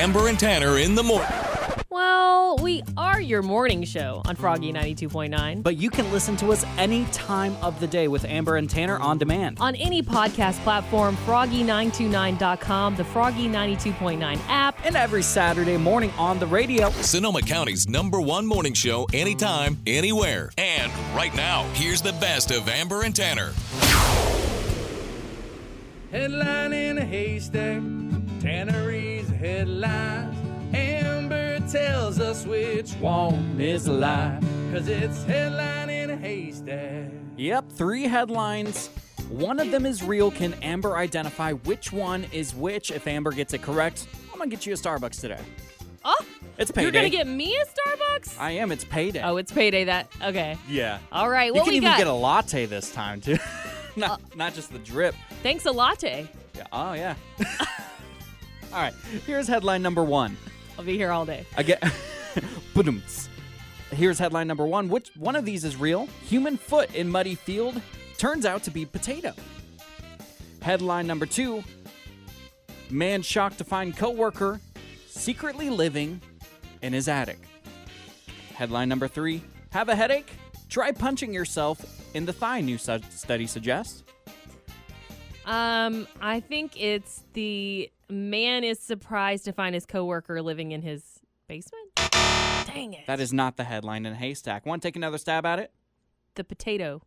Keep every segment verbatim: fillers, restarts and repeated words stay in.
Amber and Tanner in the morning. Well, we are your morning show on Froggy ninety-two point nine. But you can listen to us any time of the day with Amber and Tanner on demand. On any podcast platform, froggy nine two nine dot com, the Froggy ninety-two point nine app. And every Saturday morning on the radio. Sonoma County's number one morning show anytime, anywhere. And right now, here's the best of Amber and Tanner. Headline in a haystack, Tanner reads headlines. Amber tells us which one is a lie, cause it's headline in a haystack. Yep, three headlines. One of them is real. Can Amber identify which one is which? If Amber gets it correct, I'm gonna get you a Starbucks today. Oh, It's payday. you're gonna get me a Starbucks? I am. It's payday. Oh, it's payday. That okay. Yeah. All right. You What can we even got? get a latte this time, too. not, not just the drip. Thanks a latte. Yeah. Oh, yeah. All right. Here's headline number one. I'll be here all day. I get. Ba-dums. Here's headline number one. Which one of these is real? Human foot in muddy field turns out to be potato. Headline number two. Man shocked to find coworker secretly living in his attic. Headline number three. Have a headache? Try punching yourself in the thigh, new su- study suggests. Um, I think it's the man is surprised to find his coworker living in his basement. Dang it. That is not the headline in a haystack. Want to take another stab at it? the potato.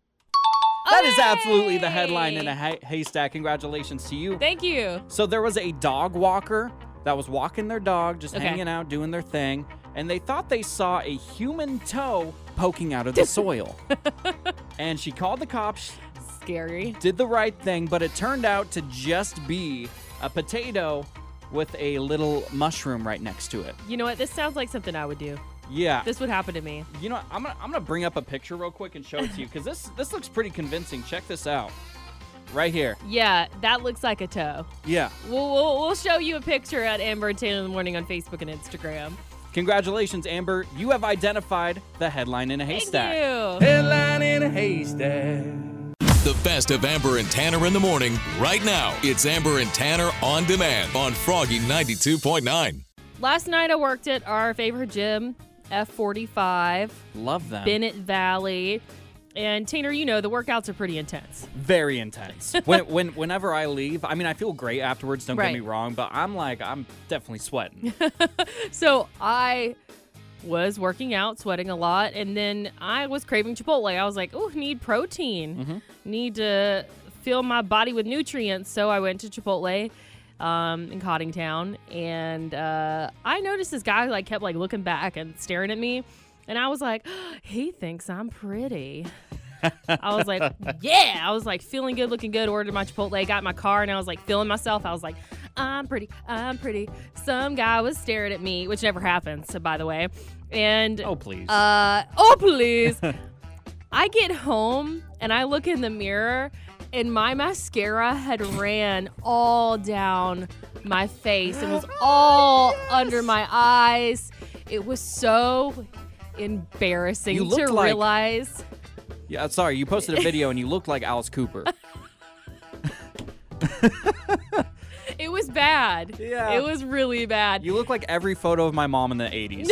That is absolutely the headline in a hay- haystack. Congratulations to you. Thank you. So there was a dog walker that was walking their dog, just Okay. hanging out, doing their thing, and they thought they saw a human toe poking out of the soil. And she called the cops, Scary. did the right thing, but it turned out to just be a potato with a little mushroom right next to it. You know what? This sounds like something I would do. Yeah. This would happen to me. You know, what? I'm gonna I'm gonna bring up a picture real quick and show it to you because this this looks pretty convincing. Check this out, right here. Yeah, that looks like a toe. Yeah. We'll, we'll, we'll show you a picture at Amber and Taylor in the Morning on Facebook and Instagram. Congratulations, Amber. You have identified the headline in a haystack. Thank you. Headline in a haystack. The best of Amber and Tanner in the morning, right now. It's Amber and Tanner on demand on Froggy ninety-two point nine. Last night I worked at our favorite gym, F forty-five, Love them. Bennett Valley. And Tanner, you know, the workouts are pretty intense. Very intense. when, when Whenever I leave, I mean, I feel great afterwards, don't Right. get me wrong, but I'm like, I'm definitely sweating. So I was working out, sweating a lot, and then I was craving Chipotle. I was like, oh, need protein. Mm-hmm. Need to fill my body with nutrients. So I went to Chipotle um, in Cottingtown, and uh, I noticed this guy like kept like looking back and staring at me, and I was like, oh, he thinks I'm pretty. I was like, yeah. I was like feeling good, looking good, ordered my Chipotle, got in my car, and I was like feeling myself. I was like, I'm pretty, I'm pretty. Some guy was staring at me, which never happens, by the way. And Oh, please. uh, oh, please. I get home and I look in the mirror and my mascara had ran all down my face. It was all under my eyes. It was so embarrassing You to looked like- realize. yeah, sorry, you posted a video and you looked like Alice Cooper. It was bad. Yeah. It was really bad. You look like every photo of my mom in the eighties.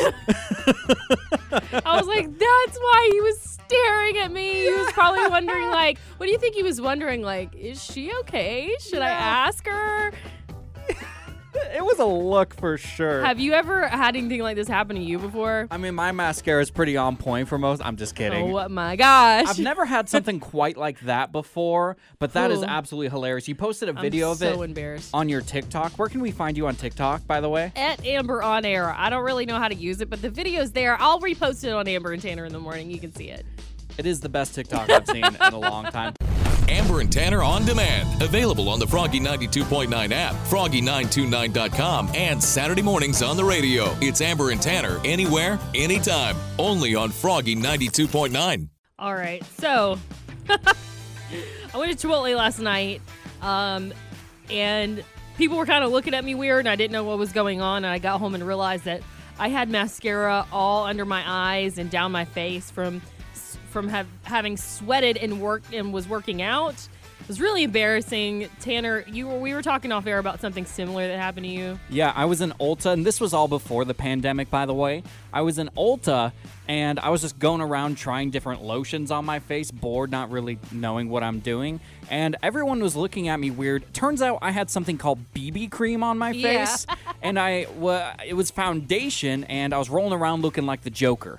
I was like, that's why he was staring at me. He was probably wondering, like, what do you think he was wondering? Like, is she okay? Should I Yeah. ask her? It was a look for sure. Have you ever had anything like this happen to you before? I mean, my mascara is pretty on point for most. I'm just kidding. Oh my gosh. I've never had something quite like that before, but that is Ooh. absolutely hilarious. You posted a I'm video of so it embarrassed. on your TikTok. Where can we find you on TikTok, by the way? At Amber on Air. I don't really know how to use it, but the video's there. I'll repost it on Amber and Tanner in the Morning. You can see it. It is the best TikTok I've seen in a long time. Amber and Tanner on demand. Available on the Froggy ninety-two point nine app, froggy nine two nine dot com, and Saturday mornings on the radio. It's Amber and Tanner anywhere, anytime. Only on Froggy ninety-two point nine. All right. So I went to Chipotle last night, um, and people were kind of looking at me weird, and I didn't know what was going on. And I got home and realized that I had mascara all under my eyes and down my face from from have, having sweated and worked and was working out. It was really embarrassing. Tanner, you were, we were talking off air about something similar that happened to you. Yeah, I was in Ulta, and this was all before the pandemic, by the way. I was in Ulta, and I was just going around trying different lotions on my face, bored, not really knowing what I'm doing. And everyone was looking at me weird. Turns out I had something called B B cream on my Yeah. face, and I wa- it was foundation, and I was rolling around looking like the Joker.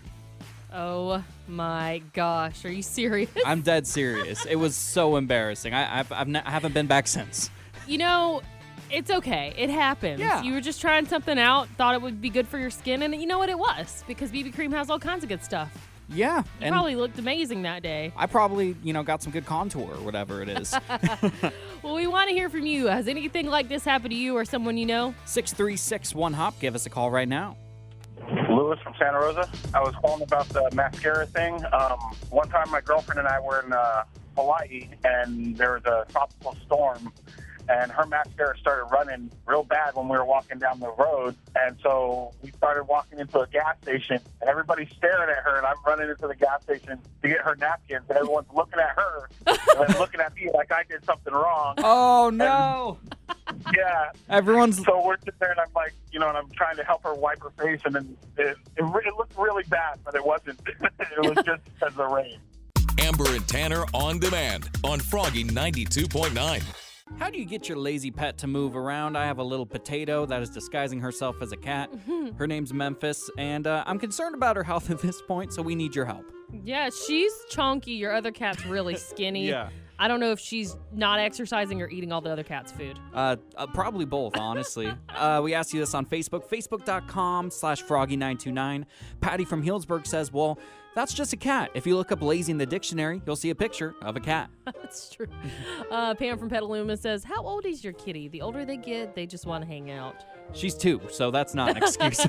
Oh my gosh, are you serious? I'm dead serious. It was so embarrassing. I, I've, I've ne- I haven't been back since. You know, it's okay. It happens. Yeah. You were just trying something out, thought it would be good for your skin, and you know what it was, because B B cream has all kinds of good stuff. Yeah, You and probably looked amazing that day. I probably, you know, got some good contour or whatever it is. Well, we want to hear from you. Has anything like this happened to you or someone you know? six three six one hop. Give us a call right now. Lewis from Santa Rosa. I was calling about the mascara thing. Um, one time my girlfriend and I were in uh, Hawaii, and there was a tropical storm, and her mascara started running real bad when we were walking down the road. And so we started walking into a gas station, and everybody's staring at her, and I'm running into the gas station to get her napkins, and everyone's looking at her and then looking at me like I did something wrong. Oh, no. Yeah. Everyone's... So we're sitting there, and I'm like, you know, and I'm trying to help her wipe her face, and then it, it, re- it looked really bad, but it wasn't. It was just because of the rain. Amber and Tanner on demand on Froggy ninety-two point nine. How do you get your lazy pet to move around? I have a little potato that is disguising herself as a cat. Her name's Memphis, and uh, I'm concerned about her health at this point, so we need your help. Yeah, she's chunky. Your other cat's really skinny. Yeah. I don't know if she's not exercising or eating all the other cat's food. Uh, uh, probably both, honestly. uh, we asked you this on Facebook, facebook.com slash froggy929. Patty from Healdsburg says, well, that's just a cat. If you look up lazy in the dictionary, you'll see a picture of a cat. That's true. Uh, Pam from Petaluma says, how old is your kitty? The older they get, they just want to hang out. She's two, so that's not an excuse.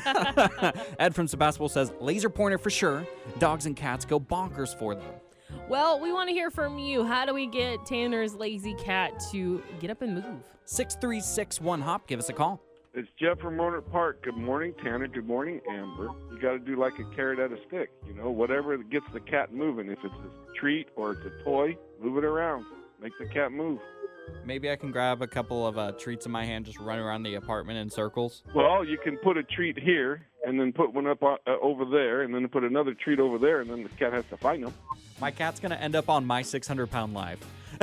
Ed from Sebastopol says, laser pointer for sure. Dogs and cats go bonkers for them. Well, we want to hear from you. How do we get Tanner's lazy cat to get up and move? six three six one hop. Give us a call. It's Jeff from Monarch Park. Good morning, Tanner. Good morning, Amber. You got to do like a carrot at a stick. You know, whatever gets the cat moving. If it's a treat or it's a toy, move it around. Make the cat move. Maybe I can grab a couple of uh, treats in my hand, just run around the apartment in circles. Well, you can put a treat here and then put one up uh, over there and then put another treat over there, and then the cat has to find them. My cat's going to end up on my six hundred pound life.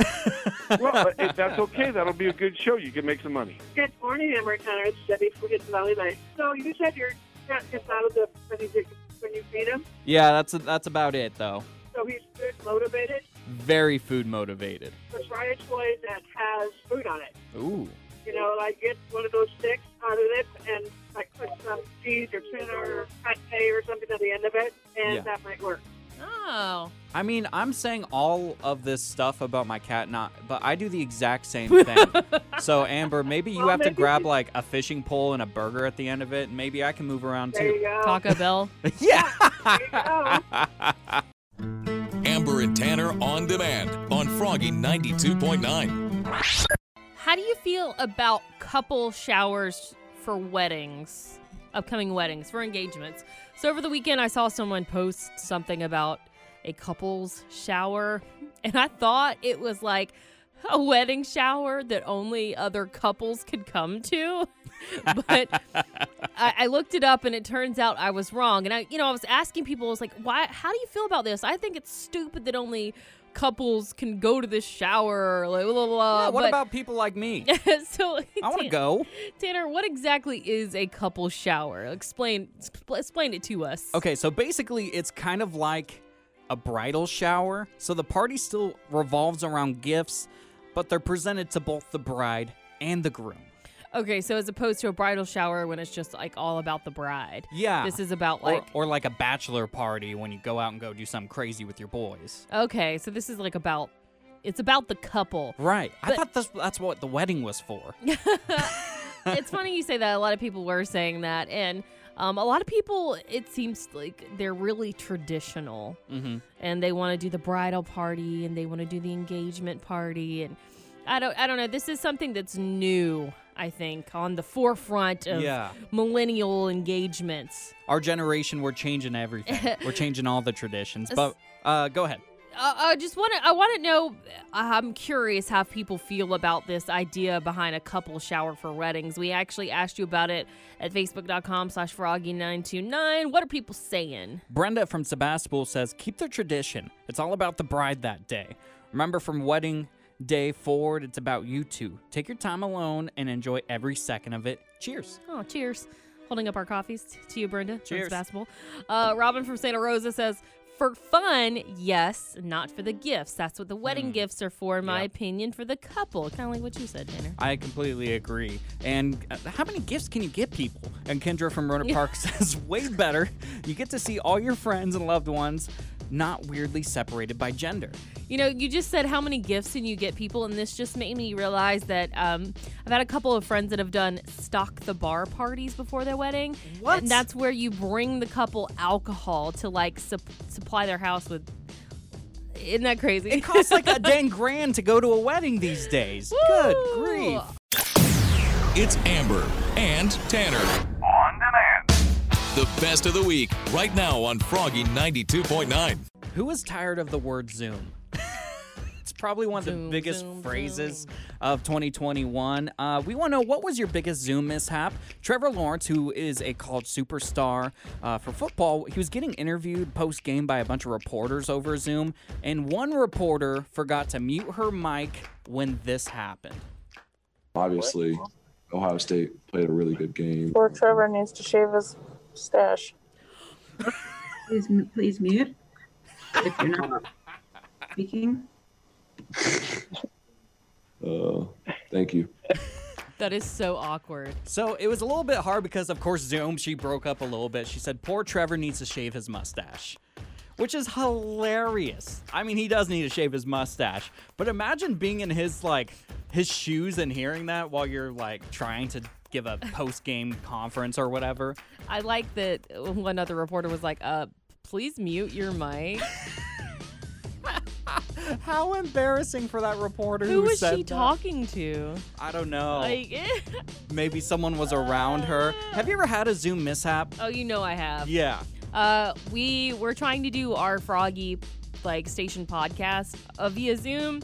Well, if that's okay. That'll be a good show. You can make some money. Good morning, Amber Tanner. It's Debbie from Hidden Valley Bay. So you said your cat gets out of the when you, when you feed him? Yeah, that's that's about it, though. So he's food motivated? Very food motivated. Let's try a toy that has food on it. Ooh. You know, like get one of those sticks out of it and like put some cheese or tuna or pate or something at the end of it, and Yeah. that might work. Oh. I mean, I'm saying all of this stuff about my cat, not, but I do the exact same thing. So, Amber, maybe you Well, have to maybe- grab like a fishing pole and a burger at the end of it, and maybe I can move around There you too. go. Taco Bell. Yeah. There you go. Amber and Tanner on demand on Froggy ninety-two point nine. How do you feel about couple showers for weddings, upcoming weddings, for engagements? So over the weekend, I saw someone post something about a couple's shower, and I thought it was like a wedding shower that only other couples could come to. But I, I looked it up, and it turns out I was wrong. And I, you know, I was asking people, I was like, "Why? How do you feel about this?" I think it's stupid that only couples can go to this shower. Like, blah, blah, blah. Yeah, what But- about people like me? so I want to Tan- go. Tanner, what exactly is a couple shower? Explain sp- explain it to us. Okay, so basically it's kind of like a bridal shower. So the party still revolves around gifts, but they're presented to both the bride and the groom. Okay, so as opposed to a bridal shower when it's just like all about the bride. Yeah. This is about Or, like or like a bachelor party when you go out and go do something crazy with your boys. Okay, so this is like about it's about the couple. Right. I But- thought that's, that's what the wedding was for. It's funny you say that. A lot of people were saying that, and um, a lot of people, it seems like they're really traditional, Mm-hmm. and they want to do the bridal party, and they want to do the engagement party, and I don't, I don't know. This is something that's new, I think, on the forefront of Yeah. millennial engagements. Our generation, we're changing everything. We're changing all the traditions. But uh, go ahead. Uh, I just want to. I want to know. I'm curious how people feel about this idea behind a couple shower for weddings. We actually asked you about it at facebook.com slash froggy nine two nine. What are people saying? Brenda from Sebastopol says, keep the tradition. It's all about the bride that day. Remember, from wedding day forward, it's about you two. Take your time alone and enjoy every second of it. Cheers. Oh, cheers. Holding up our coffees to you, Brenda. Cheers. From Sebastopol. Uh, Robin from Santa Rosa says, for fun, yes, not for the gifts. That's what the wedding Mm. gifts are for, in my Yep. opinion, for the couple. Kind of like what you said, Tanner. I completely agree. And uh, how many gifts can you get people? And Kendra from Roner Park says, way better. You get to see all your friends and loved ones, not weirdly separated by gender. You know, you just said how many gifts can you get people, and this just made me realize that um, I've had a couple of friends that have done stock the bar parties before their wedding. What? And that's where you bring the couple alcohol to, like, sup- supply their house with. Isn't that crazy? It costs like a dang grand to go to a wedding these days. Good Woo! grief. It's Amber and Tanner. On demand. The best of the week, right now on Froggy ninety-two point nine. Who is tired of the word Zoom? It's probably one of the Zoom, biggest zoom, phrases zoom. of twenty twenty-one. Uh, we want to know, what was your biggest Zoom mishap? Trevor Lawrence, who is a college superstar uh, for football, he was getting interviewed post-game by a bunch of reporters over Zoom, and one reporter forgot to mute her mic when this happened. Obviously, Ohio State played a really good game. Poor Trevor needs to shave his stash. Please, please mute if you're not speaking. Uh, thank you. That is so awkward. So it was a little bit hard because, of course, Zoom, she broke up a little bit. She said, poor Trevor needs to shave his mustache, which is hilarious. I mean, he does need to shave his mustache, but imagine being in his, like, his shoes and hearing that while you're, like, trying to give a post-game conference or whatever. I like that one other reporter was like, uh, please mute your mic. How embarrassing for that reporter who, Who was said she that. talking to? I don't know. Like, Maybe someone was around her. Have you ever had a Zoom mishap? oh, you know I have. Yeah. Uh, we were trying to do our Froggy, like, station podcast uh, via Zoom,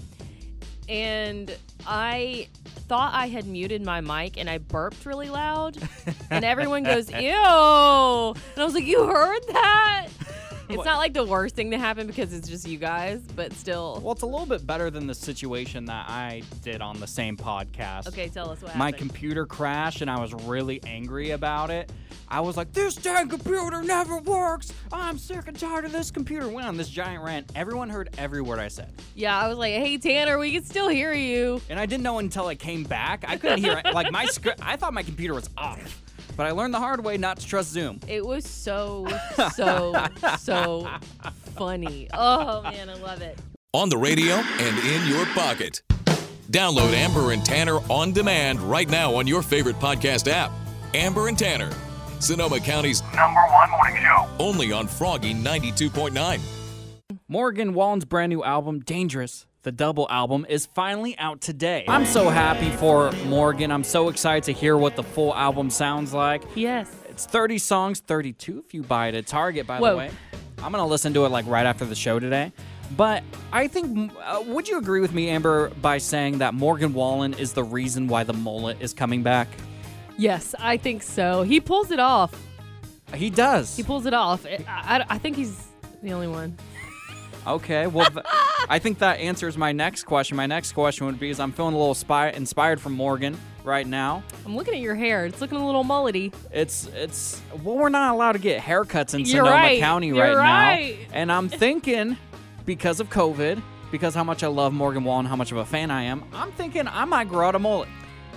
and I thought I had muted my mic, and I burped really loud, and everyone goes, ew! And I was like, you heard that? It's What? not like the worst thing to happen because it's just you guys, but still. Well, it's a little bit better than the situation that I did on the same podcast. Okay, tell us what My happened. computer crashed and I was really angry about it. I was like, this dang computer never works. I'm sick and tired of this computer. Went on this giant rant. Everyone heard every word I said. Yeah, I was like, hey, Tanner, we can still hear you. And I didn't know until I came back. I couldn't hear it. Like, my script, I thought my computer was off. But I learned the hard way not to trust Zoom. It was so, so, so funny. Oh, man, I love it. On the radio and in your pocket. Download Amber and Tanner on demand right now on your favorite podcast app. Amber and Tanner, Sonoma County's number one morning show. Only on Froggy ninety-two point nine. Morgan Wallen's brand new album, Dangerous, the double album, is finally out today. I'm so happy for Morgan. I'm so excited to hear what the full album sounds like. Yes. It's thirty songs, thirty-two if you buy it at Target, by Whoa. the way. I'm going to listen to it like right after the show today. But I think, uh, would you agree with me, Amber, by saying that Morgan Wallen is the reason why the mullet is coming back? Yes, I think so. He pulls it off. He does. He pulls it off. I, I, I think he's the only one. Okay, well, th- I think that answers my next question. My next question would be, is I'm feeling a little spy- inspired from Morgan right now. I'm looking at your hair. It's looking a little mullety. It's, it's, well, we're not allowed to get haircuts in You're Sonoma right. County You're right, right. now. And I'm thinking, because of COVID, because how much I love Morgan Wallen, how much of a fan I am, I'm thinking I might grow out a mullet.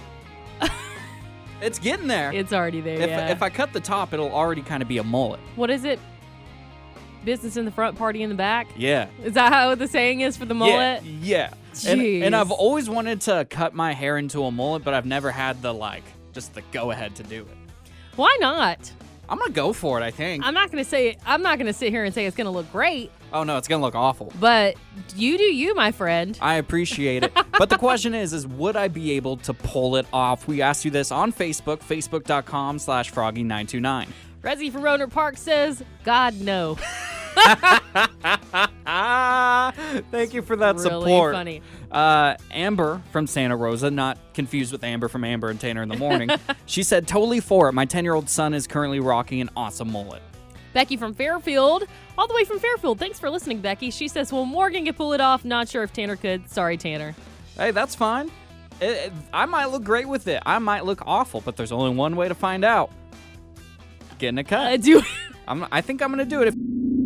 It's getting there. It's already there, If, yeah. if I cut the top, it'll already kind of be a mullet. What is it? Business in the front, party in the back? Yeah. Is that how the saying is for the mullet? Yeah. yeah. And, Jeez. and I've always wanted to cut my hair into a mullet, but I've never had the, like, just the go-ahead to do it. Why not? I'm going to go for it, I think. I'm not going to say, I'm not going to sit here and say it's going to look great, Oh, no, it's going to look awful. but you do you, my friend. I appreciate it. But the question is, is would I be able to pull it off? We asked you this on Facebook, facebook.com slash froggy929. Rezzy from Roner Park says, God, no. Thank you for that really support. Funny. Uh, Amber from Santa Rosa, not confused with Amber from Amber and Tanner in the Morning. She said, totally for it. My ten-year-old son is currently rocking an awesome mullet. Becky from Fairfield, all the way from Fairfield. Thanks for listening, Becky. She says, well, Morgan could pull it off. Not sure if Tanner could. Sorry, Tanner. Hey, that's fine. It, it, I might look great with it. I might look awful, but there's only one way to find out. Getting a cut. I do. I'm, I think I'm going to do it. If-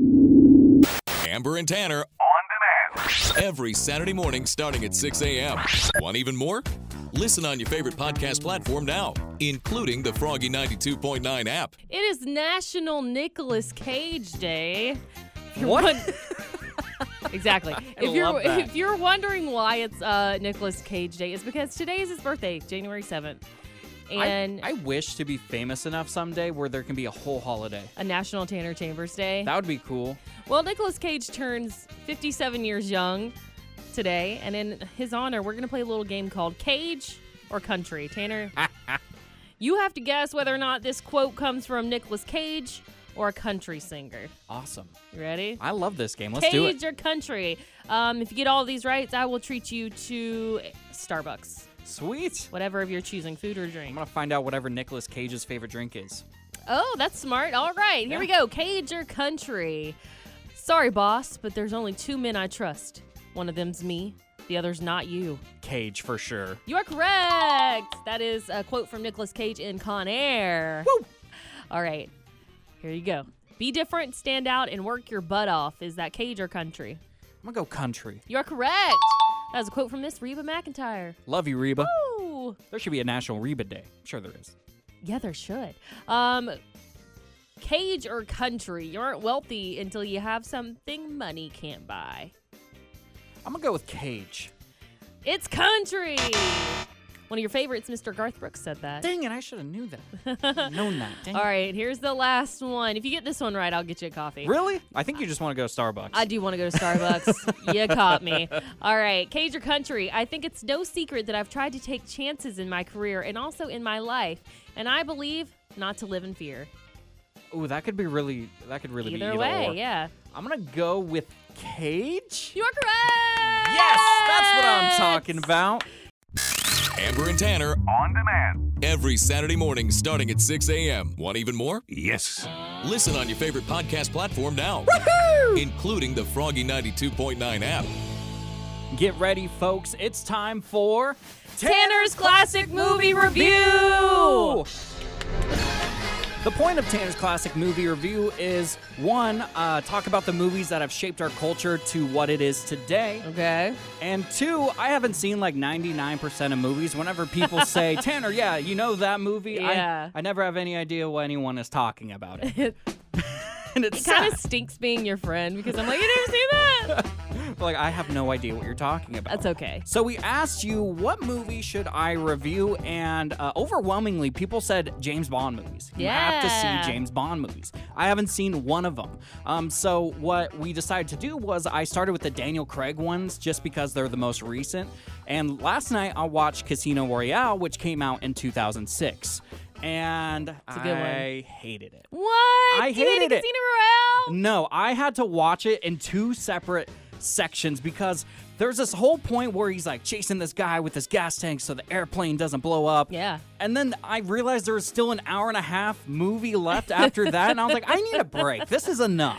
Amber and Tanner on demand. Every Saturday morning starting at six a.m. Want even more? Listen on your favorite podcast platform now, including the Froggy ninety-two point nine app. It is National Nicolas Cage Day. If you're What? won- exactly. if you're love that. if you're wondering why it's uh, Nicolas Cage Day, it's because today is his birthday, January seventh. And I, I wish to be famous enough someday where there can be a whole holiday. a National Tanner Chambers Day. That would be cool. Well, Nicolas Cage turns fifty-seven years young today, and in his honor, we're going to play a little game called Cage or Country. Tanner, you have to guess whether or not this quote comes from Nicolas Cage or a country singer. Awesome. You ready? I love this game. Let's do it. Cage or Country. Um, if you get all of these right, I will treat you to Starbucks. Sweet. Whatever of your choosing, food or drink. I'm going to find out whatever Nicolas Cage's favorite drink is. Oh, that's smart. All right, here we go. Cage or Country. Sorry, boss, but there's only two men I trust. One of them's me. The other's not you. Cage for sure. You are correct. That is a quote from Nicolas Cage in Con Air. Woo! All right, here you go. Be different, stand out, and work your butt off. Is that Cage or Country? I'm going to go country. You are correct. That was a quote from Miss Reba McEntire. Love you, Reba. Woo! There should be a National Reba Day. I'm sure there is. Yeah, there should. Um, Cage or Country? You aren't wealthy until you have something money can't buy. I'm going to go with Cage. It's Country. One of your favorites, Mister Garth Brooks, said that. Dang it, I should have knew that. Known that. Dang All it. right, here's the last one. If you get this one right, I'll get you a coffee. Really? I think you just want to go to Starbucks. I do want to go to Starbucks. You caught me. All right, Cage or Country? I think it's no secret that I've tried to take chances in my career and also in my life, and I believe not to live in fear. Ooh, that could be really, that could really Either be either way, or. yeah. I'm going to go with Cage. You are correct. Yes, that's what I'm talking about. Amber and Tanner on demand. Every Saturday morning starting at six a.m. Want even more? Yes. Listen on your favorite podcast platform now, including the Froggy ninety-two point nine app. Get ready, folks. It's time for Tanner's Classic Movie Review. The point of Tanner's Classic Movie Review is, one, uh, talk about the movies that have shaped our culture to what it is today. Okay. And two, I haven't seen like ninety-nine percent of movies. Whenever people say, Tanner, yeah, you know that movie? Yeah. I, I never have any idea what anyone is talking about it. And it's It kind sad. of stinks being your friend because I'm like, you never seen that? Like, I have no idea what you're talking about. That's okay. So we asked you, what movie should I review? And uh, overwhelmingly, people said James Bond movies. You have to Yeah. see James Bond movies. I haven't seen one of them. Um, so what we decided to do was I started with the Daniel Craig ones just because they're the most recent. And last night I watched Casino Royale, which came out in two thousand six. And a good I hated it. What? I You hated hated it. Casino Royale? No, I had to watch it in two separate sections because there's this whole point where he's like chasing this guy with his gas tank so the airplane doesn't blow up. Yeah. And then I realized there was still an hour and a half movie left after that, and I was like, I need a break. This is enough.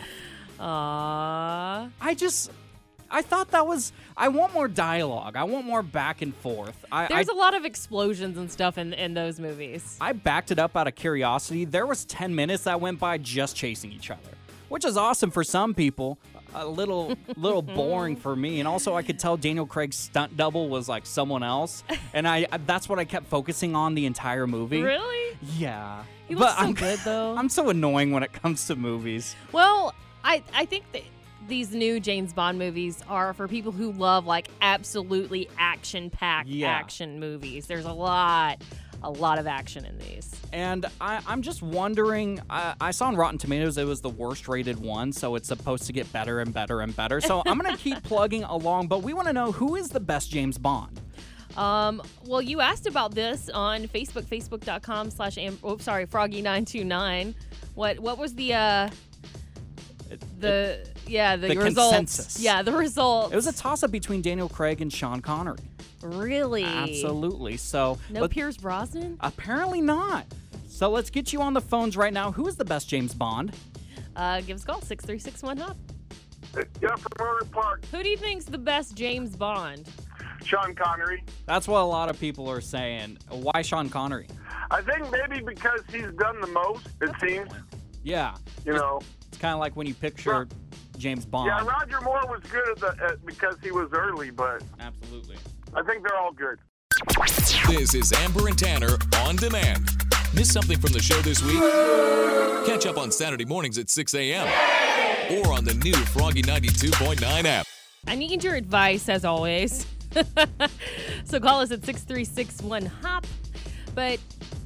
Aww. I just, I thought that was, I want more dialogue. I want more back and forth. I, There's I, a lot of explosions and stuff in, in those movies. I backed it up out of curiosity. There was ten minutes that went by just chasing each other, which is awesome for some people. A little, little boring for me, and also I could tell Daniel Craig's stunt double was like someone else, and I, I that's what I kept focusing on the entire movie. Really? Yeah. He but looks so I'm, good, though. I'm so annoying when it comes to movies. Well, I, I think that these new James Bond movies are for people who love, like, absolutely action-packed Yeah. action movies. There's a lot, a lot of action in these. And I, I'm just wondering, I, I saw on Rotten Tomatoes it was the worst rated one, so it's supposed to get better and better and better. So I'm going to keep plugging along, but we want to know, who is the best James Bond? Um, well, you asked about this on Facebook, facebook.com slash, am- oh, sorry, Froggy nine two nine. What, what was the, uh... the yeah the, the results. consensus. Yeah, the results. It was a toss-up between Daniel Craig and Sean Connery. Really? Absolutely. So No but Pierce Brosnan? apparently not. So let's get you on the phones right now. Who is the best James Bond? Uh, give us a call, six three six one hop. Yeah, from Murray Park. Who do you think's the best James Bond? Sean Connery. That's what a lot of people are saying. Why Sean Connery? I think maybe because he's done the most, it seems. Yeah. You know. It's kind of like when you picture James Bond. Yeah, Roger Moore was good at the, at, because he was early, but Absolutely. I think they're all good. This is Amber and Tanner on demand. Miss something from the show this week? Catch up on Saturday mornings at six a.m. or on the new Froggy ninety-two point nine app. I need your advice, as always. So call us at six three six one hop. But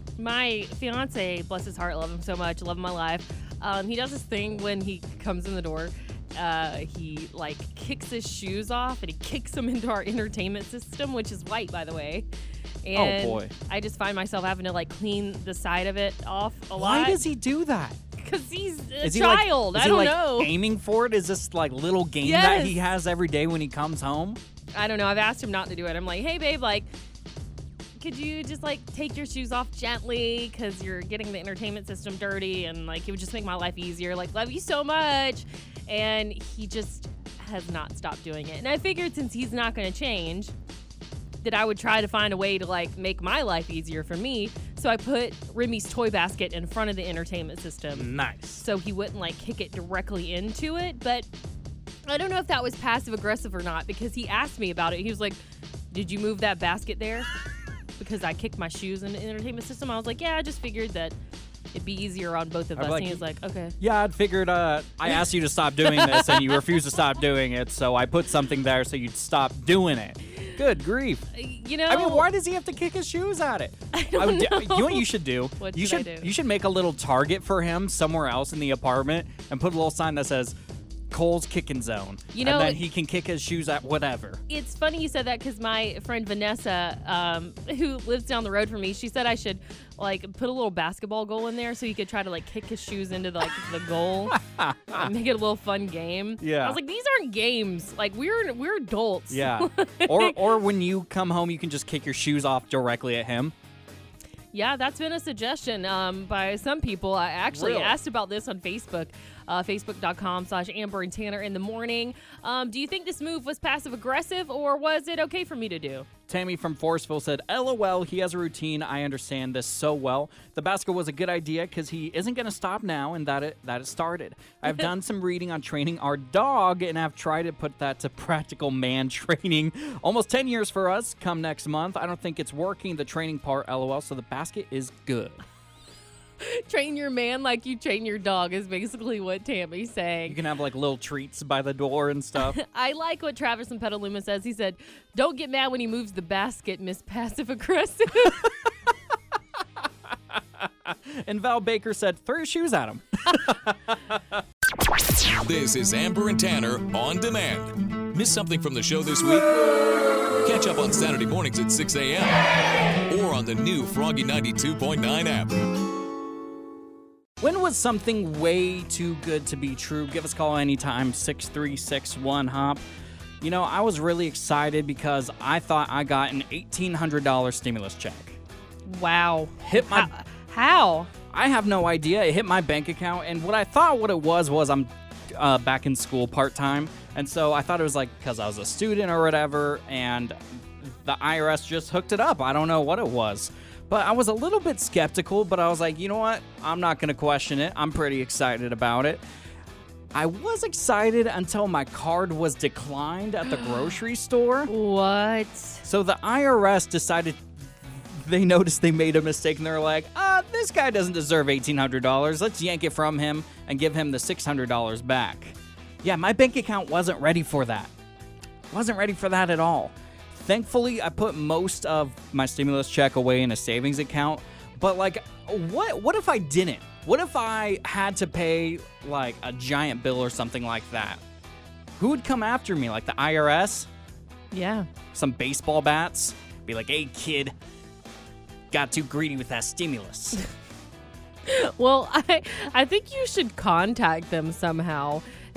my fiance, bless his heart, love him so much, love him my life. Um, he does this thing when he comes in the door. Uh, he like kicks his shoes off and he kicks them into our entertainment system, which is white, by the way. And Oh, boy. I just find myself having to like clean the side of it off a lot. Why does he do that? Because he's a Is he child. like, is I he don't like know. aiming for it? Is this like little game that Yes. he has every day when he comes home? I don't know. I've asked him not to do it. I'm like, hey, babe, like, could you just like take your shoes off gently because you're getting the entertainment system dirty and like it would just make my life easier. Like, love you so much. And he just has not stopped doing it. And I figured since he's not going to change, that I would try to find a way to like make my life easier for me. So I put Remy's toy basket in front of the entertainment system. Nice. So he wouldn't like kick it directly into it. But I don't know if that was passive aggressive or not because he asked me about it. He was like, did you move that basket there? Because I kicked my shoes in the entertainment system. I was like, yeah, I just figured that it'd be easier on both of I'd us. like- and he was like, okay. Yeah, I'd figured uh, I asked you to stop doing this and you refused to stop doing it, so I put something there so you'd stop doing it. Good grief. You know, I mean, why does he have to kick his shoes at it? I don't would- know. You know what you should do? What you should I should do? you should make a little target for him somewhere else in the apartment and put a little sign that says Cole's kicking zone. You know- and then he can kick his shoes at whatever. It's funny you said that because my friend Vanessa, um, who lives down the road from me, she said I should like put a little basketball goal in there so he could try to like kick his shoes into the, like the goal and make it a little fun game. Yeah. I was like, these aren't games. Like we're we're adults. Yeah. or or when you come home, you can just kick your shoes off directly at him. Yeah, that's been a suggestion um, by some people. I actually Really? asked about this on Facebook, uh, facebook.com slash Amber and Tanner in the morning. Um, do you think this move was passive aggressive or was it okay for me to do? Tammy from Forestville said, LOL, he has a routine. I understand this so well. The basket was a good idea because he isn't going to stop now and that it, that it started. I've done some reading on training our dog and have tried to put that to practical man training. Almost ten years for us come next month. I don't think it's working, the training part, LOL, so the basket is good. Train your man like you train your dog is basically what Tammy's You saying. can have like little treats by the door and stuff. I like what Travis and Petaluma says. He said, don't get mad when he moves the basket, Miss Passive Aggressive. And Val Baker said, throw your shoes at him. This is Amber and Tanner on demand. Miss something from the show this week? Catch up on Saturday mornings at six a.m. or on the new Froggy ninety-two point nine app. When was something way too good to be true? Give us a call anytime, six three six one hop. You know, I was really excited because I thought I got an eighteen hundred dollars stimulus check. Wow. Hit my... How? How? I have no idea. It hit my bank account, and what I thought what it was was I'm uh, back in school part-time, and so I thought it was like because I was a student or whatever, and the I R S just hooked it up. I don't know what it was. But I was a little bit skeptical, but I was like, you know what? I'm not going to question it. I'm pretty excited about it. I was excited until my card was declined at the grocery store. What? So the I R S decided, they noticed they made a mistake, and they're like, ah, this guy doesn't deserve eighteen hundred dollars. Let's yank it from him and give him the six hundred dollars back. Yeah, my bank account wasn't ready for that. Wasn't ready for that at all. Thankfully, I put most of my stimulus check away in a savings account, but like, what what if I didn't? What if I had to pay like a giant bill or something like that? Who would come after me? Like the I R S? Yeah. Some baseball bats? Be like, hey kid, got too greedy with that stimulus. Well, I I think you should contact them somehow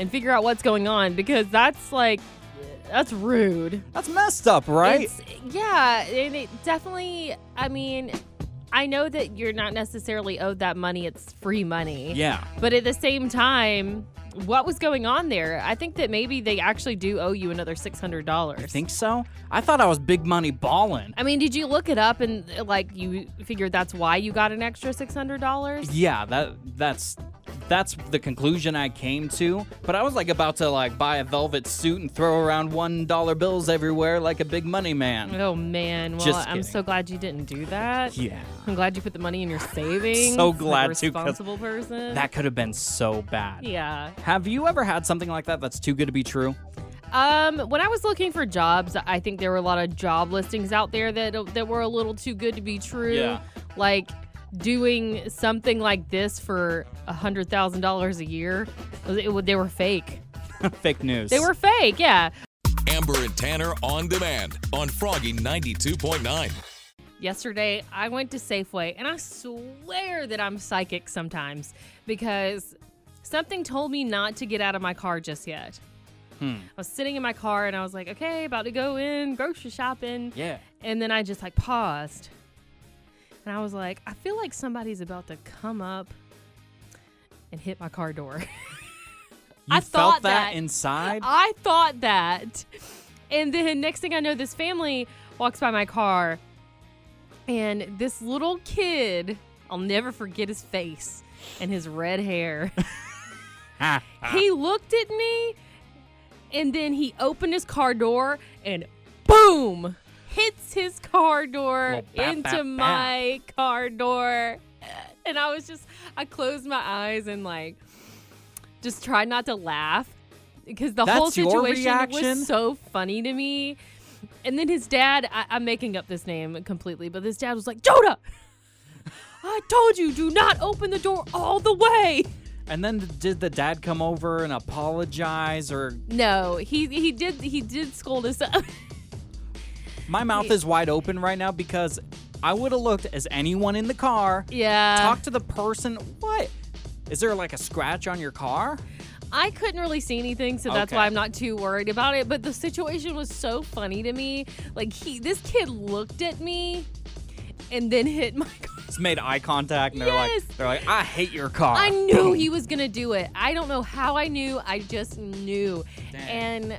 and figure out what's going on, because that's like, that's rude. That's messed up, right? It's, yeah, and it definitely, I mean, I know that you're not necessarily owed that money. It's free money. Yeah. But at the same time, what was going on there? I think that maybe they actually do owe you another six hundred dollars. I think so. I thought I was big money balling. I mean, did you look it up and, like, you figured that's why you got an extra six hundred dollars? Yeah, that that's that's the conclusion I came to. But I was like about to like buy a velvet suit and throw around one dollar bills everywhere like a big money man. Oh man, well, Just I'm kidding. so glad you didn't do that. Yeah. I'm glad you put the money in your savings. So like glad a to, 'cause responsible person. That could have been so bad. Yeah. Have you ever had something like that that's too good to be true? Um, when I was looking for jobs, I think there were a lot of job listings out there that that were a little too good to be true. Yeah. Like doing something like this for a hundred thousand dollars a year. It, it, they were fake. Fake news. They were fake. Yeah. Amber and Tanner on demand on Froggy ninety-two point nine. Yesterday, I went to Safeway, and I swear that I'm psychic sometimes because something told me not to get out of my car just yet. Hmm. I was sitting in my car, and I was like, okay, about to go in grocery shopping. Yeah. And then I just like paused. And I was like, I feel like somebody's about to come up and hit my car door. You I felt thought that, that inside? I thought that. And then next thing I know, this family walks by my car. And this little kid, I'll never forget his face and his red hair. He looked at me, and then he opened his car door, and boom, hits his car door Well, bap, into bap, bap. my car door. And I was just, I closed my eyes and like, just tried not to laugh because the That's whole your situation reaction? was so funny to me. And then his dad, I, I'm making up this name completely, but his dad was like, Jonah, I told you, do not open the door all the way. And then did the dad come over and apologize or No, he he did he did scold us up. my mouth is wide open right now because I would have looked as anyone in the car. Yeah. Talk to the person. What? Is there like a scratch on your car? I couldn't really see anything, so that's Okay. why I'm not too worried about it. But the situation was so funny to me. Like he, this kid looked at me, and then hit my car. It's made eye contact and they're Yes. like, they're like, I hate your car. I knew he was gonna do it. I don't know how I knew. I just knew. Dang. And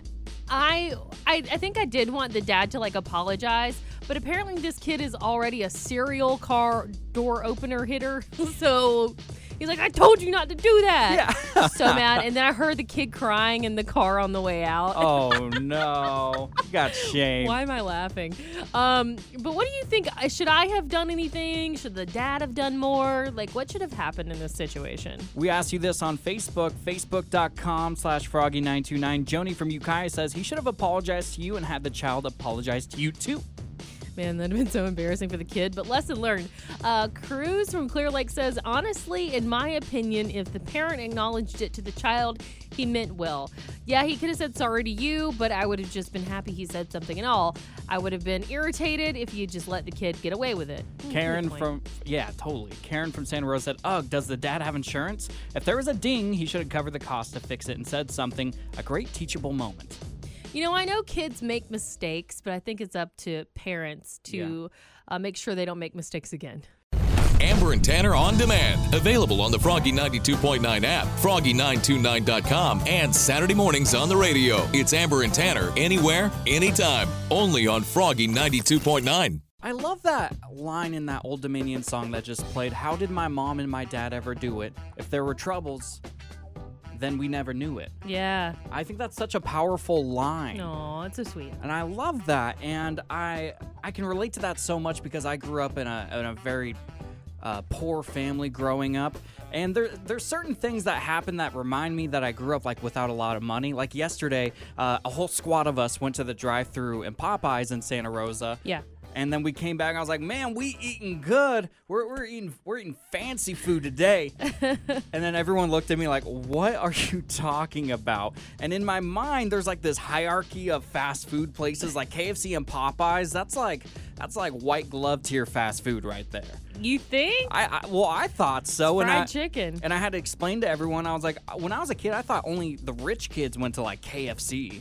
I, I, I think I did want the dad to like apologize, but apparently this kid is already a serial car door opener hitter. So he's like, I told you not to do that. Yeah. So mad. And then I heard the kid crying in the car on the way out. Oh no, you got shame. Why am I laughing? Um, but what do you think? Uh, Should I have done anything? Should the dad have done more? Like, what should have happened in this situation? We asked you this on Facebook, facebook.com slash froggy nine two nine. Joni from Ukiah says he should have apologized to you and had the child apologize to you too. Man, that would have been so embarrassing for the kid, but lesson learned. Uh, Cruz from Clear Lake says, honestly, in my opinion, if the parent acknowledged it to the child, he meant well. Yeah, he could have said sorry to you, but I would have just been happy he said something at all. I would have been irritated if you just let the kid get away with it. Hmm, Karen good point. from, yeah, totally. Karen from Santa Rosa said, ugh, does the dad have insurance? If there was a ding, he should have covered the cost to fix it and said something. A great teachable moment. You know, I know kids make mistakes, but I think it's up to parents to uh, make sure they don't make mistakes again. Amber and Tanner on demand. Available on the Froggy ninety-two point nine app, froggy nine two nine dot com, and Saturday mornings on the radio. It's Amber and Tanner anywhere, anytime. Only on Froggy ninety-two point nine. I love that line in that Old Dominion song that just played. How did my mom and my dad ever do it? If there were troubles, then we never knew it. Yeah. I think that's such a powerful line. Oh, it's so sweet. And I love that. And I I can relate to that so much because I grew up in a, in a very uh, poor family growing up. And there there's certain things that happen that remind me that I grew up like without a lot of money. Like yesterday, uh, a whole squad of us went to the drive-thru in Popeyes in Santa Rosa. Yeah. And then we came back and I was like, man, we eating good. We're, we're eating we're eating fancy food today. And then everyone looked at me like, what are you talking about? And in my mind, there's like this hierarchy of fast food places like K F C and Popeyes. That's like, That's like white glove tier fast food right there. You think? I, I well, I thought so. Fried and I, chicken. And I had to explain to everyone. I was like, when I was a kid, I thought only the rich kids went to like K F C.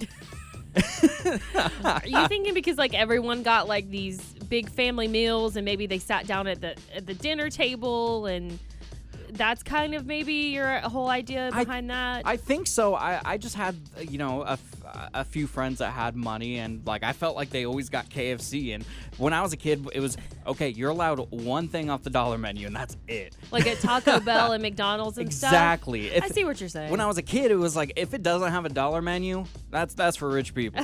Are you thinking because like everyone got like these big family meals and maybe they sat down at the at the dinner table and that's kind of maybe your whole idea behind I, that? I think so. I, I just had, you know, a, f- a few friends that had money, and like I felt like they always got K F C. And when I was a kid, it was okay. You're allowed one thing off the dollar menu, and that's it. Like at Taco Bell and McDonald's and exactly. stuff. If, I see what you're saying. When I was a kid, it was like if it doesn't have a dollar menu, that's that's for rich people.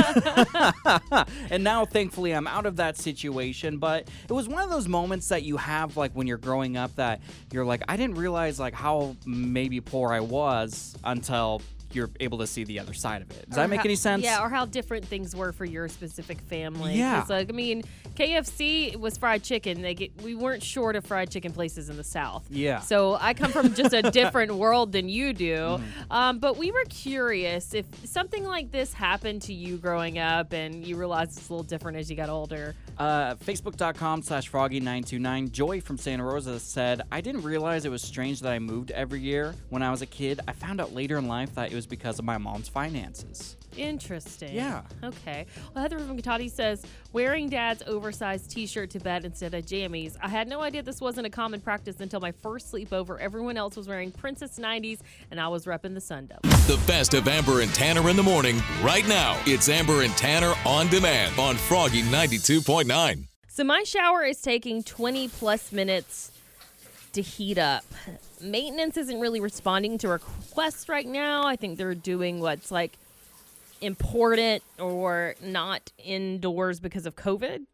And now, thankfully, I'm out of that situation. But it was one of those moments that you have like when you're growing up that you're like, I didn't realize like how maybe poor I was until you're able to see the other side of it. Does Or that make how- any sense? Yeah, or how different things were for your specific family. Yeah. 'Cause, like, I mean, K F C was fried chicken. They get, we weren't short of fried chicken places in the South. Yeah. So I come from just a different world than you do. Mm-hmm. Um, but we were curious if something like this happened to you growing up and you realized it's a little different as you got older. Uh, Facebook.com slash Froggy929. Joy from Santa Rosa said, I didn't realize it was strange that I moved every year when I was a kid. I found out later in life that it was because of my mom's finances. Interesting. Yeah. Okay. Well, Heather from Katati says, wearing dad's oversized t-shirt to bed instead of jammies. I had no idea this wasn't a common practice until my first sleepover. Everyone else was wearing Princess nineties, and I was repping the Sundub. The best of Amber and Tanner in the morning, right now. It's Amber and Tanner on demand on Froggy ninety-two point nine. So my shower is taking twenty plus minutes to heat up. Maintenance isn't really responding to requests right now. I think they're doing what's like important or not indoors because of COVID.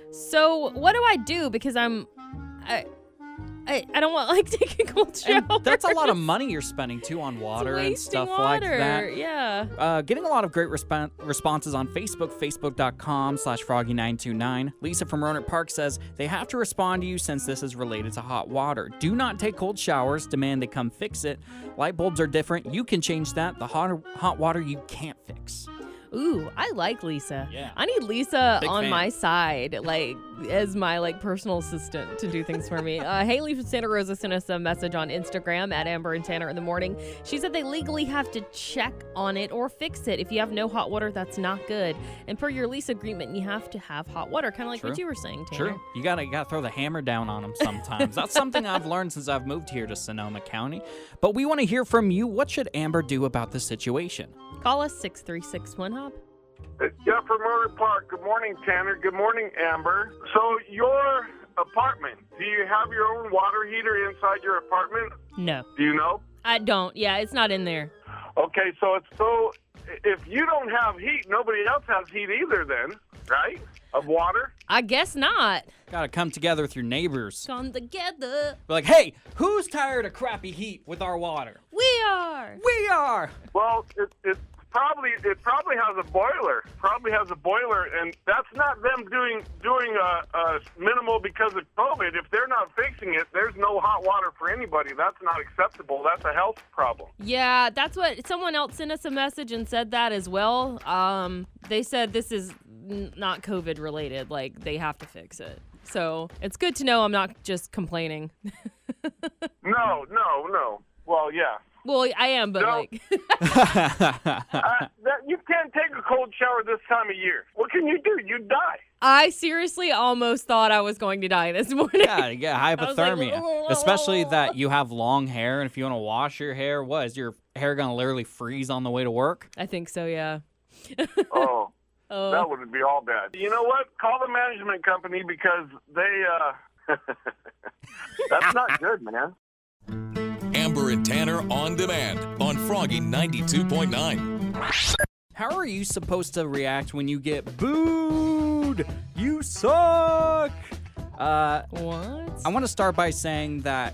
So what do I do? Because I'm, I, I, I don't want like take a cold shower. And that's a lot of money you're spending too on water and wasting stuff water. like that. Yeah. Uh, getting a lot of great resp- responses on Facebook, facebook.com slash Froggy929. Lisa from Roanoke Park says, they have to respond to you since this is related to hot water. Do not take cold showers. Demand they come fix it. Light bulbs are different. You can change that. The hot, hot water you can't fix. Ooh, I like Lisa. Yeah. I need Lisa Big on fan. my side, like as my like personal assistant to do things for me. Uh, Haley from Santa Rosa sent us a message on Instagram at Amber and Tanner in the morning. She said they legally have to check on it or fix it. If you have no hot water, that's not good. And per your lease agreement, you have to have hot water, kind of like True. what you were saying, Tanner. True. You gotta, you gotta throw the hammer down on them sometimes. That's something I've learned since I've moved here to Sonoma County. But we want to hear from you. What should Amber do about this situation? Call us six three six one hop. It's Jeff from Roanoke Park. Good morning, Tanner. Good morning, Amber. So your apartment, do you have your own water heater inside your apartment? No, Do you know? I don't. Yeah, it's not in there. Okay, so it's so if you don't have heat, nobody else has heat either then, right? Of water? I guess not. Gotta come together with your neighbors. Come together. Be like, hey, who's tired of crappy heat with our water? We are. We are! Well, it, it probably it probably has a boiler. Probably has a boiler, and that's not them doing doing a, a minimal because of COVID. If they're not fixing it, there's no hot water for anybody. That's not acceptable. That's a health problem. Yeah, that's what someone else sent us a message and said that as well. Um, they said this is n- not COVID related. Like they have to fix it. So it's good to know I'm not just complaining. No, no, no. Well, yeah. Well, I am, but No. like, uh, that, you can't take a cold shower this time of year. What can you do? You die. I seriously almost thought I was going to die this morning. Yeah, you get was like, hypothermia. "Oh, oh, Especially oh." that you have long hair, and if you want to wash your hair, what, is your hair gonna literally freeze on the way to work? I think so, yeah. Oh. Oh. That would be all bad. You know what? Call the management company because they, uh, that's not good, man. Amber and Tanner on demand on Froggy ninety-two point nine. How are you supposed to react when you get booed? You suck! Uh, What? I want to start by saying that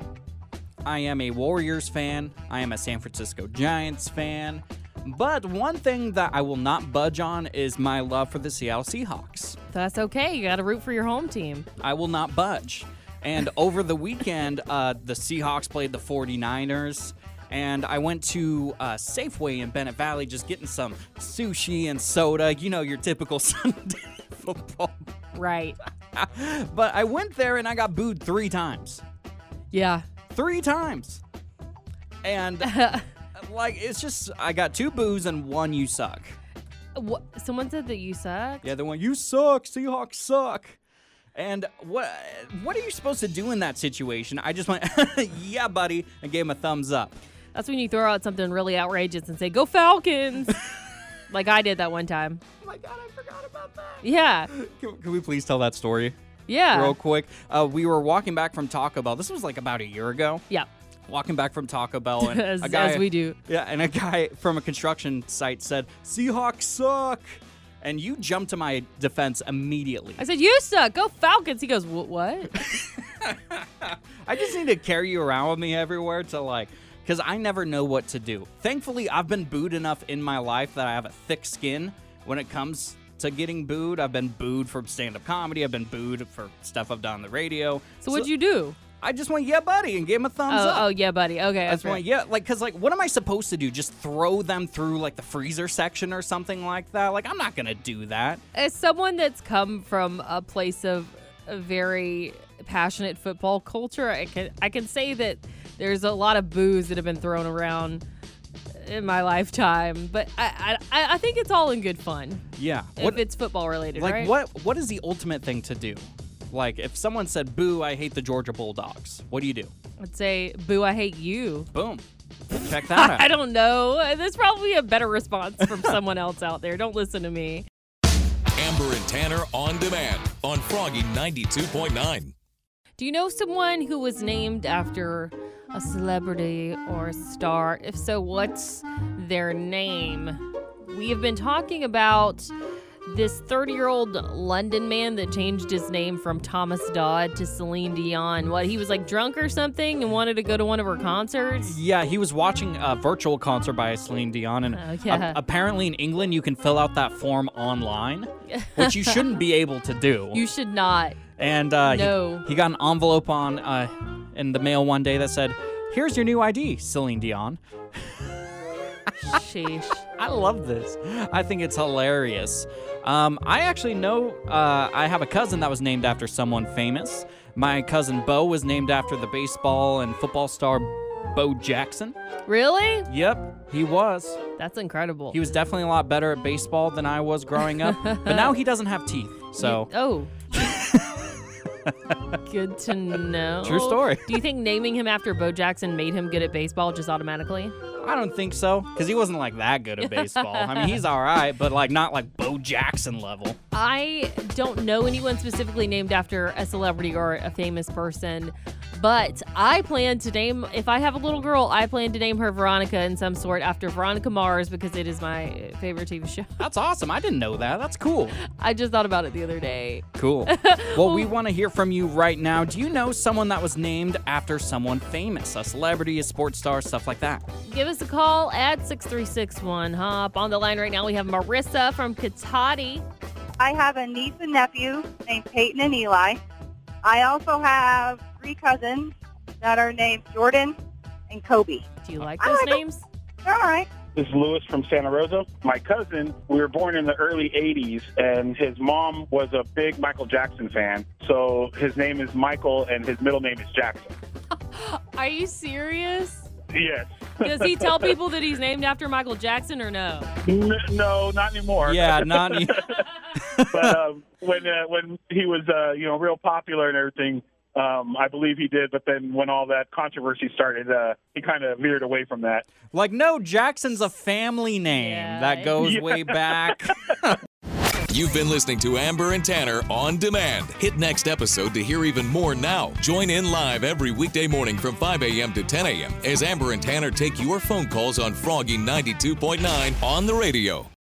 I am a Warriors fan. I am a San Francisco Giants fan. But one thing that I will not budge on is my love for the Seattle Seahawks. That's okay. You got to root for your home team. I will not budge. And over the weekend, uh, the Seahawks played the forty-niners. And I went to uh, Safeway in Bennett Valley just getting some sushi and soda. You know, your typical Sunday football. Right. But I went there and I got booed three times. Yeah. Three times. And, like, it's just, I got two boos and one you suck. What? Someone said that you suck? Yeah, the one, you suck, Seahawks suck. And what what are you supposed to do in that situation? I just went, yeah, buddy, and gave him a thumbs up. That's when you throw out something really outrageous and say, go Falcons. Like I did that one time. Oh my God, I forgot about that. Yeah. Can, can we please tell that story? Yeah. Real quick. Uh, we were walking back from Taco Bell. This was like about a year ago. Yeah. Walking back from Taco Bell. And as, a guy, as we do. Yeah, and a guy from a construction site said, Seahawks suck. And you jumped to my defense immediately. I said, you suck. Go Falcons. He goes, what? I just need to carry you around with me everywhere to like, because I never know what to do. Thankfully, I've been booed enough in my life that I have a thick skin when it comes to getting booed. I've been booed for stand-up comedy. I've been booed for stuff I've done on the radio. So what'd you do? I just went, yeah, buddy, and gave him a thumbs oh, up. Oh, yeah, buddy. Okay. I just went, yeah, like, because, like, what am I supposed to do? Just throw them through, like, the freezer section or something like that? Like, I'm not going to do that. As someone that's come from a place of a very passionate football culture, I can I can say that there's a lot of boos that have been thrown around in my lifetime, but I I, I think it's all in good fun. Yeah. If What, it's football related, like, right? what what is the ultimate thing to do? Like, if someone said, boo, I hate the Georgia Bulldogs, what do you do? I'd say, boo, I hate you. Boom. Check that out. I don't know. There's probably a better response from someone else out there. Don't listen to me. Amber and Tanner on demand on Froggy ninety-two point nine. Do you know someone who was named after a celebrity or a star? If so, what's their name? We have been talking about this thirty-year-old London man that changed his name from Thomas Dodd to Celine Dion. What, he was like drunk or something and wanted to go to one of her concerts? Yeah, he was watching a virtual concert by Celine Dion, and Oh, yeah. a- apparently in England you can fill out that form online, which you shouldn't be able to do. You should not. And uh, No. he, he got an envelope on uh, in the mail one day that said, "Here's your new I D, Celine Dion." Sheesh. I love this. I think it's hilarious. Um, I actually know uh, I have a cousin that was named after someone famous. My cousin Bo was named after the baseball and football star Bo Jackson. Really? Yep, he was. That's incredible. He was definitely a lot better at baseball than I was growing up. But now he doesn't have teeth, so... Oh. Good to know. True story. Do you think naming him after Bo Jackson made him good at baseball just automatically? I don't think so, because he wasn't like that good at baseball. I mean, he's all right, but like not like Bo Jackson level. I don't know anyone specifically named after a celebrity or a famous person, but I plan to name, if I have a little girl, I plan to name her Veronica in some sort after Veronica Mars because it is my favorite T V show. That's awesome. I didn't know that. That's cool. I just thought about it the other day. Cool. Well, we want to hear from you right now. Do you know someone that was named after someone famous? A celebrity, a sports star, stuff like that? Give us a call at six three six one, hop. On the line right now, we have Marissa from Katati. I have a niece and nephew named Peyton and Eli. I also have three cousins that are named Jordan and Kobe. Do you like I those like 'em. names? They're all right. This is Lewis from Santa Rosa. My cousin, we were born in the early eighties, and his mom was a big Michael Jackson fan. So his name is Michael, and his middle name is Jackson. Are you serious? Yes. Does he tell people that he's named after Michael Jackson or no? N- no, not anymore. Yeah, not any- But um, when uh, when he was uh, you know real popular and everything, um, I believe he did. But then when all that controversy started, uh, he kind of veered away from that. Like, no, Jackson's a family name Yeah. that goes Yeah. way back. You've been listening to Amber and Tanner on demand. Hit next episode to hear even more now. Join in live every weekday morning from five a.m. to ten a.m. as Amber and Tanner take your phone calls on Froggy ninety-two point nine on the radio.